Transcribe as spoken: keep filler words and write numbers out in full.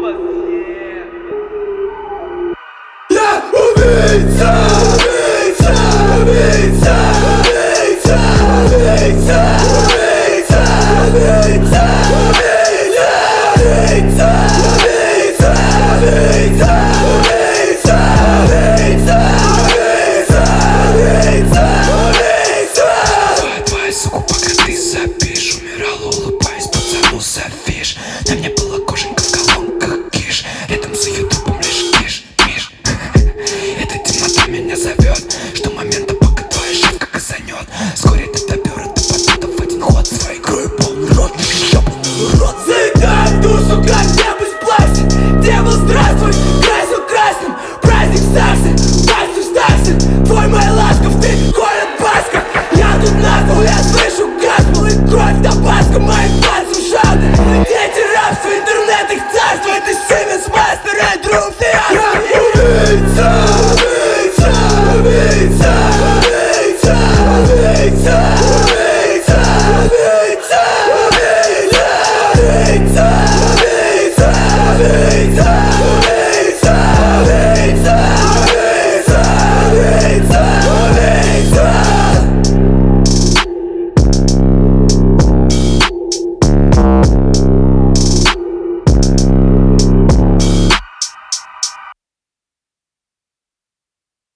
Я убийца, убийца, убийца, убийца, убийца, убийца, убийца, убийца, убийца, убийца, убийца, убийца, убийца, убийца. Твоя, твоя, сука, пока ты запишь, умирала, улыбаясь, пацану завишь. На мне была кожанка в колонках, киш, рядом за ютубом лишь киш, миш. Эта темнота меня зовет, жду момента, пока твоя шавка казанет. Вскоре ты допер, ты потом в один ход своей кровью полный рот, ёбаный рот. Заедай в душу, как небось пластик. Дьявол, здравствуй, красил красным. Праздник старший, пастырь старший. Твой мой ласков, ты колет баска. Я тут нахуй, я слышу газ, и кровь табаско моим пальцем шады. Дети рабства, интернет их царство. Это Сименс, мастер и друг. Я убийца, убийца, убийца.